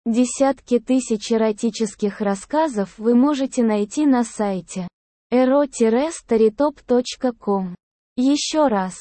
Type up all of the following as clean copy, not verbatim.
Десятки тысяч эротических рассказов вы можете найти на сайте ero-storytop.com. Еще раз,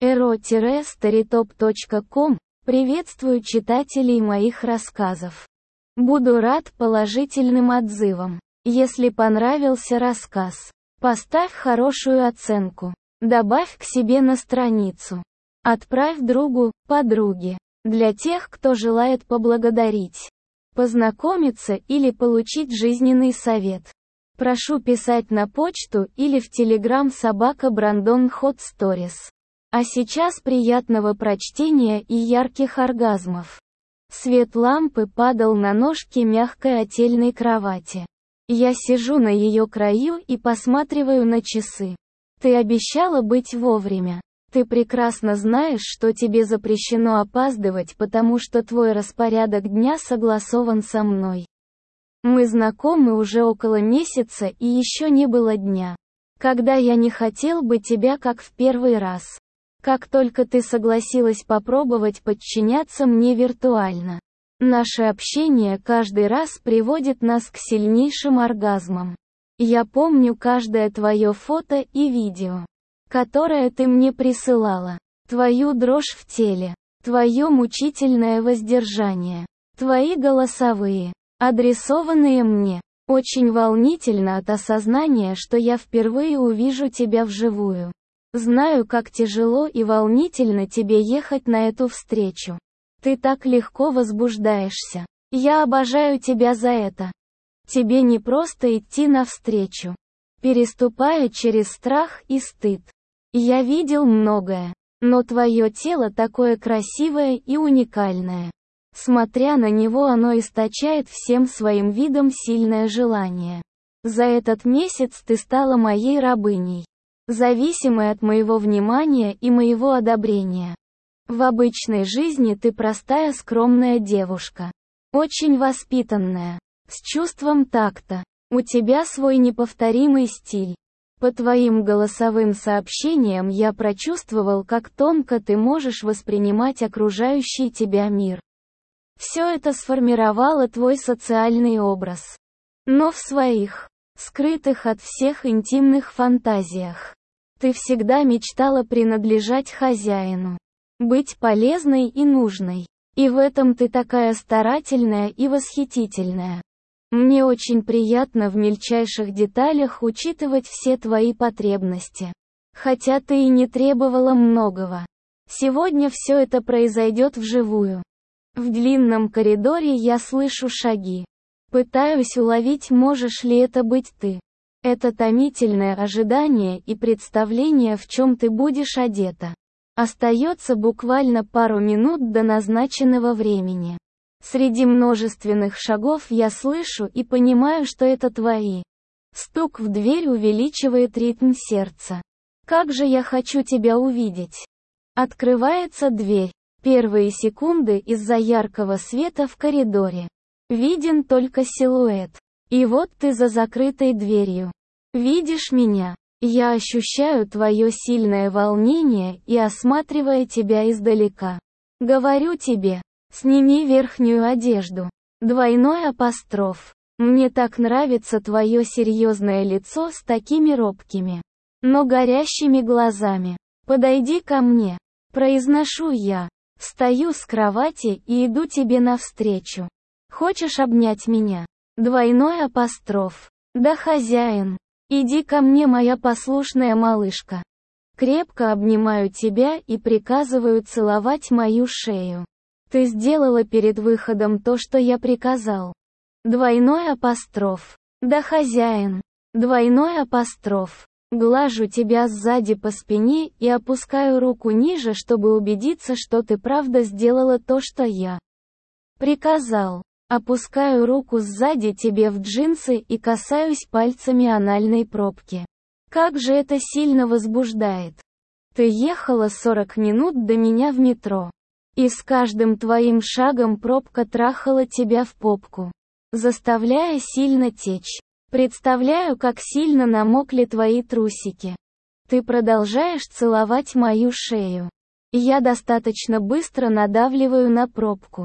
ero-storytop.com. Приветствую читателей моих рассказов. Буду рад положительным отзывам. Если понравился рассказ, поставь хорошую оценку. Добавь к себе на страницу. Отправь другу, подруге. Для тех, кто желает поблагодарить, познакомиться или получить жизненный совет. Прошу писать на почту или в Telegram @Brandon Hot Stories. А сейчас приятного прочтения и ярких оргазмов. Свет лампы падал на ножки мягкой отельной кровати. Я сижу на ее краю и посматриваю на часы. Ты обещала быть вовремя. Ты прекрасно знаешь, что тебе запрещено опаздывать, потому что твой распорядок дня согласован со мной. Мы знакомы уже около месяца и еще не было дня, когда я не хотел бы тебя как в первый раз. Как только ты согласилась попробовать подчиняться мне виртуально. Наше общение каждый раз приводит нас к сильнейшим оргазмам. Я помню каждое твое фото и видео, которое ты мне присылала. Твою дрожь в теле, твое мучительное воздержание, твои голосовые, адресованные мне. Очень волнительно от осознания, что я впервые увижу тебя вживую. Знаю, как тяжело и волнительно тебе ехать на эту встречу. Ты так легко возбуждаешься. Я обожаю тебя за это. Тебе не просто идти навстречу, переступая через страх и стыд. Я видел многое, но твое тело такое красивое и уникальное. Смотря на него, оно источает всем своим видом сильное желание. За этот месяц ты стала моей рабыней, зависимой от моего внимания и моего одобрения. В обычной жизни ты простая скромная девушка, очень воспитанная, с чувством такта. У тебя свой неповторимый стиль. По твоим голосовым сообщениям я прочувствовал, как тонко ты можешь воспринимать окружающий тебя мир. Все это сформировало твой социальный образ. Но в своих, скрытых от всех интимных фантазиях, ты всегда мечтала принадлежать хозяину, быть полезной и нужной. И в этом ты такая старательная и восхитительная. Мне очень приятно в мельчайших деталях учитывать все твои потребности. Хотя ты и не требовала многого. Сегодня все это произойдет вживую. В длинном коридоре я слышу шаги. Пытаюсь уловить, можешь ли это быть ты. Это томительное ожидание и представление, в чем ты будешь одета. Остается буквально пару минут до назначенного времени. Среди множественных шагов я слышу и понимаю, что это твои. Стук в дверь увеличивает ритм сердца. Как же я хочу тебя увидеть. Открывается дверь. Первые секунды из-за яркого света в коридоре. Виден только силуэт. И вот ты за закрытой дверью. Видишь меня? Я ощущаю твое сильное волнение и, осматривая тебя издалека, говорю тебе, сними верхнюю одежду. Двойной апостроф. Мне так нравится твое серьезное лицо с такими робкими, но горящими глазами. Подойди ко мне. Произношу я. Встаю с кровати и иду тебе навстречу. Хочешь обнять меня? Двойной апостроф. Да, хозяин. Иди ко мне, моя послушная малышка. Крепко обнимаю тебя и приказываю целовать мою шею. Ты сделала перед выходом то, что я приказал. Двойной апостроф. Да, хозяин. Двойной апостроф. Глажу тебя сзади по спине и опускаю руку ниже, чтобы убедиться, что ты правда сделала то, что я приказал. Опускаю руку сзади тебе в джинсы и касаюсь пальцами анальной пробки. Как же это сильно возбуждает. Ты ехала 40 минут до меня в метро. И с каждым твоим шагом пробка трахала тебя в попку, заставляя сильно течь. Представляю, как сильно намокли твои трусики. Ты продолжаешь целовать мою шею. Я достаточно быстро надавливаю на пробку.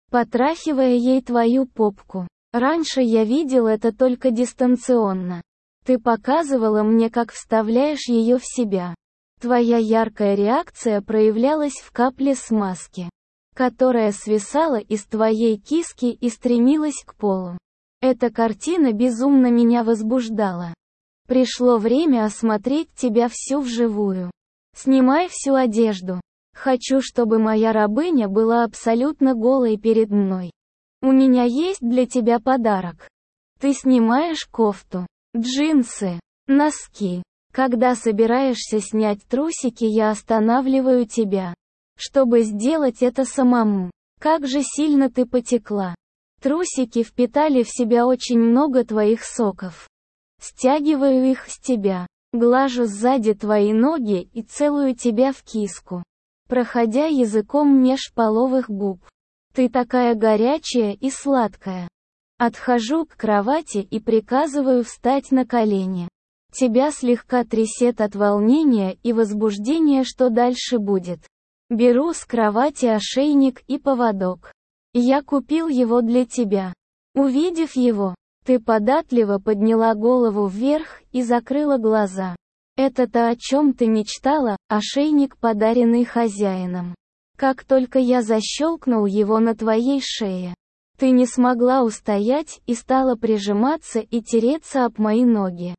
потрахивая ей твою попку. Раньше я видел это только дистанционно. Ты показывала мне, как вставляешь ее в себя. Твоя яркая реакция проявлялась в капле смазки, которая свисала из твоей киски и стремилась к полу. Эта картина безумно меня возбуждала. Пришло время осмотреть тебя всю вживую. Снимай всю одежду. Хочу, чтобы моя рабыня была абсолютно голой перед мной. У меня есть для тебя подарок. Ты снимаешь кофту, джинсы, носки. Когда собираешься снять трусики, я останавливаю тебя, чтобы сделать это самому. Как же сильно ты потекла. Трусики впитали в себя очень много твоих соков. Стягиваю их с тебя, глажу сзади твои ноги и целую тебя в киску, проходя языком меж половых губ. Ты такая горячая и сладкая. Отхожу к кровати и приказываю встать на колени. Тебя слегка трясет от волнения и возбуждения, что дальше будет. Беру с кровати ошейник и поводок. Я купил его для тебя. Увидев его, ты податливо подняла голову вверх и закрыла глаза. Это то, о чем ты мечтала, ошейник, подаренный хозяином. Как только я защелкнул его на твоей шее, ты не смогла устоять и стала прижиматься и тереться об мои ноги.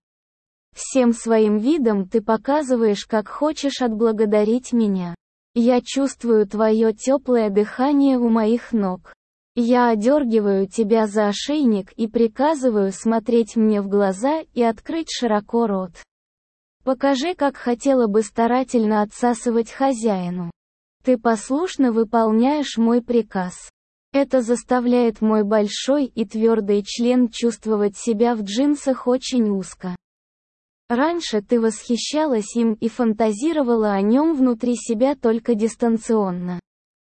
Всем своим видом ты показываешь, как хочешь отблагодарить меня. Я чувствую твое теплое дыхание у моих ног. Я одергиваю тебя за ошейник и приказываю смотреть мне в глаза и открыть широко рот. Покажи, как хотела бы старательно отсасывать хозяину. Ты послушно выполняешь мой приказ. Это заставляет мой большой и твердый член чувствовать себя в джинсах очень узко. Раньше ты восхищалась им и фантазировала о нем внутри себя только дистанционно.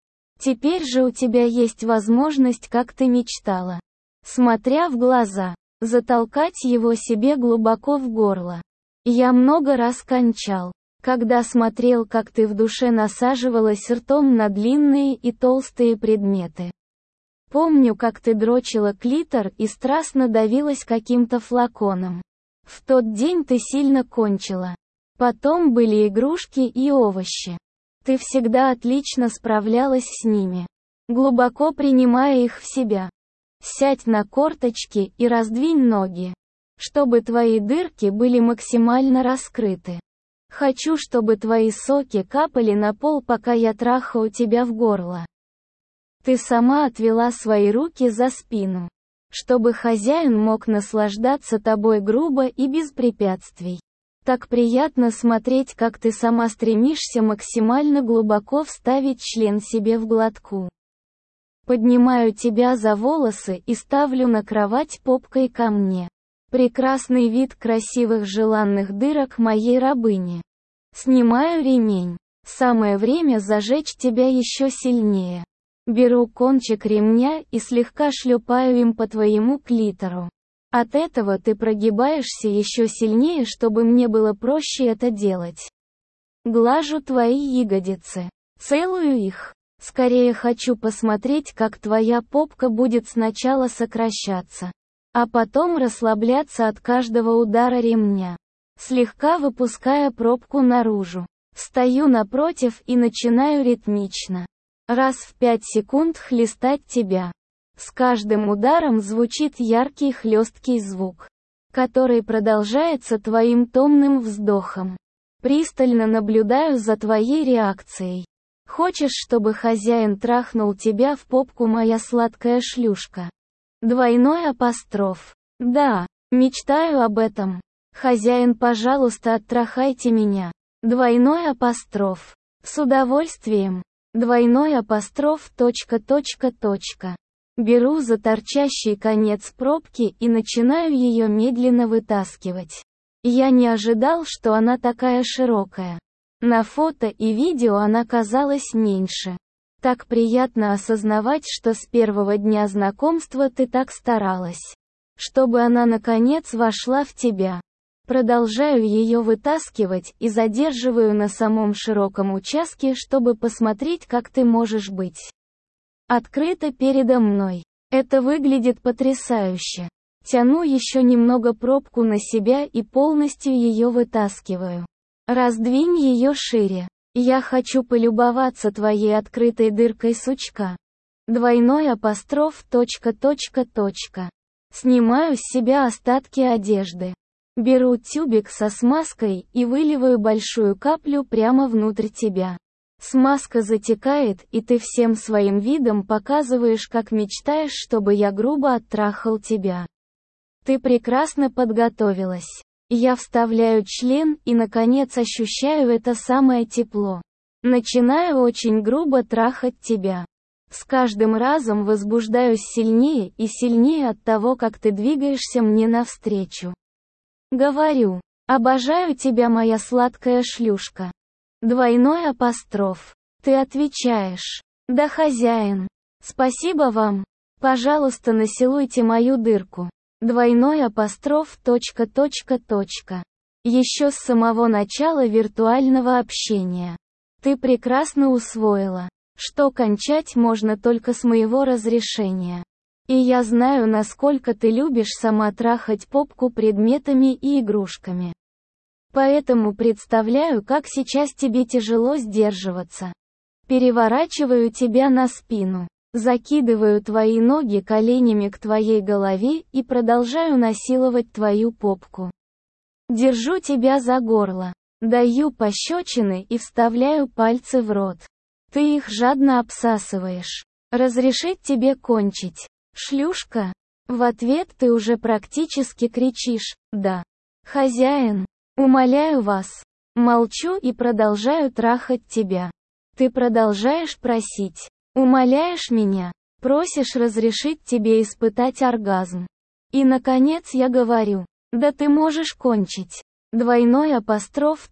Теперь же у тебя есть возможность, как ты мечтала, смотря в глаза, затолкать его себе глубоко в горло. Я много раз кончал, когда смотрел, как ты в душе насаживалась ртом на длинные и толстые предметы. Помню, как ты дрочила клитор и страстно давилась каким-то флаконом. В тот день ты сильно кончила. Потом были игрушки и овощи. Ты всегда отлично справлялась с ними, глубоко принимая их в себя. Сядь на корточки и раздвинь ноги, чтобы твои дырки были максимально раскрыты. Хочу, чтобы твои соки капали на пол, пока я трахаю тебя в горло. Ты сама отвела свои руки за спину, чтобы хозяин мог наслаждаться тобой грубо и без препятствий. Так приятно смотреть, как ты сама стремишься максимально глубоко вставить член себе в глотку. Поднимаю тебя за волосы и ставлю на кровать попкой ко мне. Прекрасный вид красивых желанных дырок моей рабыни. Снимаю ремень. Самое время зажечь тебя еще сильнее. Беру кончик ремня и слегка шлепаю им по твоему клитору. От этого ты прогибаешься еще сильнее, чтобы мне было проще это делать. Глажу твои ягодицы. Целую их. Скорее хочу посмотреть, как твоя попка будет сначала сокращаться, а потом расслабляться от каждого удара ремня, слегка выпуская пробку наружу. Встаю напротив и начинаю ритмично, раз в 5 секунд хлестать тебя. С каждым ударом звучит яркий хлесткий звук, который продолжается твоим томным вздохом. Пристально наблюдаю за твоей реакцией. Хочешь, чтобы хозяин трахнул тебя в попку, моя сладкая шлюшка? Двойной апостроф. Да, мечтаю об этом. Хозяин, пожалуйста, оттрахайте меня. Двойной апостроф. С удовольствием. Двойной апостроф. Беру за торчащий конец пробки и начинаю ее медленно вытаскивать. Я не ожидал, что она такая широкая. На фото и видео она казалась меньше. Так приятно осознавать, что с первого дня знакомства ты так старалась, чтобы она наконец вошла в тебя. Продолжаю ее вытаскивать и задерживаю на самом широком участке, чтобы посмотреть, как ты можешь быть открыто передо мной. Это выглядит потрясающе. Тяну еще немного пробку на себя и полностью ее вытаскиваю. Раздвинь ее шире. Я хочу полюбоваться твоей открытой дыркой, сучка. Двойной апостроф. Снимаю с себя остатки одежды. Беру тюбик со смазкой и выливаю большую каплю прямо внутрь тебя. Смазка затекает, и ты всем своим видом показываешь, как мечтаешь, чтобы я грубо оттрахал тебя. Ты прекрасно подготовилась. Я вставляю член и, наконец, ощущаю это самое тепло. Начинаю очень грубо трахать тебя. С каждым разом возбуждаюсь сильнее и сильнее от того, как ты двигаешься мне навстречу. Говорю: обожаю тебя, моя сладкая шлюшка. Двойной апостроф. Ты отвечаешь: да, хозяин. Спасибо вам. Пожалуйста, насилуйте мою дырку. Двойной апостроф. Еще с самого начала виртуального общения. Ты прекрасно усвоила, что кончать можно только с моего разрешения. И я знаю, насколько ты любишь сама трахать попку предметами и игрушками. Поэтому представляю, как сейчас тебе тяжело сдерживаться. Переворачиваю тебя на спину, закидываю твои ноги коленями к твоей голове и продолжаю насиловать твою попку. Держу тебя за горло, даю пощечины и вставляю пальцы в рот. Ты их жадно обсасываешь. Разрешить тебе кончить, шлюшка? В ответ ты уже практически кричишь: да, хозяин. Умоляю вас. Молчу и продолжаю трахать тебя. Ты продолжаешь просить. Умоляешь меня. Просишь разрешить тебе испытать оргазм. И, наконец, я говорю: да, ты можешь кончить. Двойной апостроф.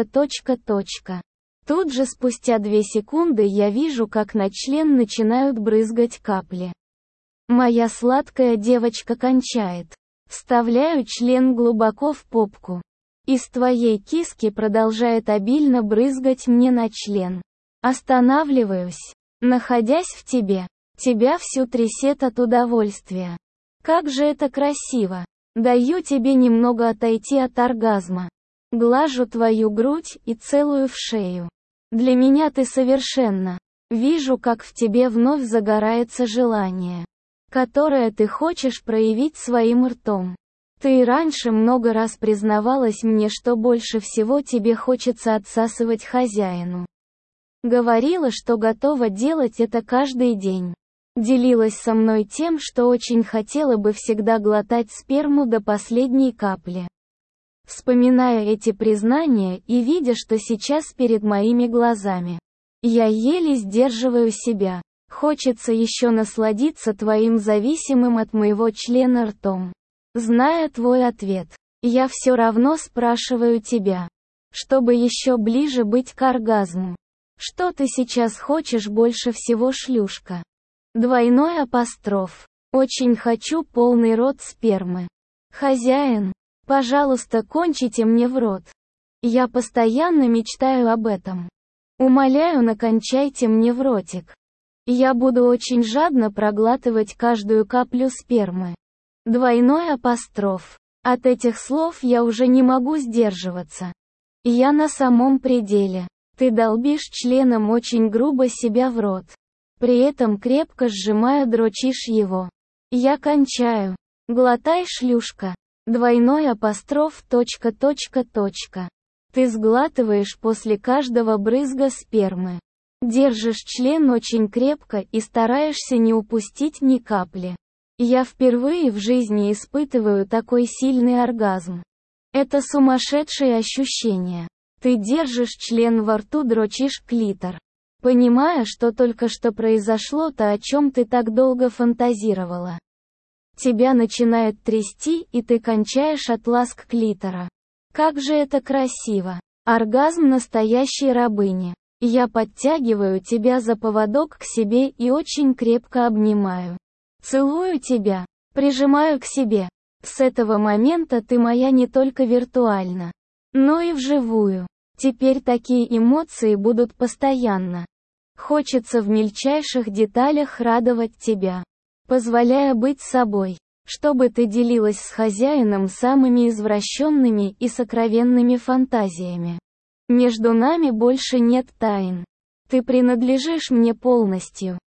Тут же спустя 2 секунды я вижу, как на член начинают брызгать капли. Моя сладкая девочка кончает. Вставляю член глубоко в попку. Из твоей киски продолжает обильно брызгать мне на член. Останавливаюсь, находясь в тебе. Тебя всю трясет от удовольствия. Как же это красиво. Даю тебе немного отойти от оргазма. Глажу твою грудь и целую в шею. Для меня ты совершенна. Вижу, как в тебе вновь загорается желание, которое ты хочешь проявить своим ртом. Ты и раньше много раз признавалась мне, что больше всего тебе хочется отсасывать хозяину. Говорила, что готова делать это каждый день. Делилась со мной тем, что очень хотела бы всегда глотать сперму до последней капли. Вспоминая эти признания и видя, что сейчас перед моими глазами, я еле сдерживаю себя. Хочется еще насладиться твоим зависимым от моего члена ртом. Зная твой ответ, я все равно спрашиваю тебя, чтобы еще ближе быть к оргазму. Что ты сейчас хочешь больше всего, шлюшка? Двойной апостроф. Очень хочу полный рот спермы. Хозяин, пожалуйста, кончите мне в рот. Я постоянно мечтаю об этом. Умоляю, накончайте мне в ротик. Я буду очень жадно проглатывать каждую каплю спермы. Двойной апостроф. От этих слов я уже не могу сдерживаться. Я на самом пределе. Ты долбишь членом очень грубо себя в рот. При этом крепко сжимая дрочишь его. Я кончаю. Глотай, шлюшка. Двойной апостроф. Ты сглатываешь после каждого брызга спермы. Держишь член очень крепко и стараешься не упустить ни капли. Я впервые в жизни испытываю такой сильный оргазм. Это сумасшедшее ощущение. Ты держишь член во рту, дрочишь клитор. Понимая, что только что произошло то, о чем ты так долго фантазировала. Тебя начинает трясти, и ты кончаешь от ласк клитора. Как же это красиво. Оргазм настоящей рабыни. Я подтягиваю тебя за поводок к себе и очень крепко обнимаю. Целую тебя, прижимаю к себе. С этого момента ты моя не только виртуально, но и вживую. Теперь такие эмоции будут постоянно. Хочется в мельчайших деталях радовать тебя, позволяя быть собой, чтобы ты делилась с хозяином самыми извращенными и сокровенными фантазиями. Между нами больше нет тайн. Ты принадлежишь мне полностью.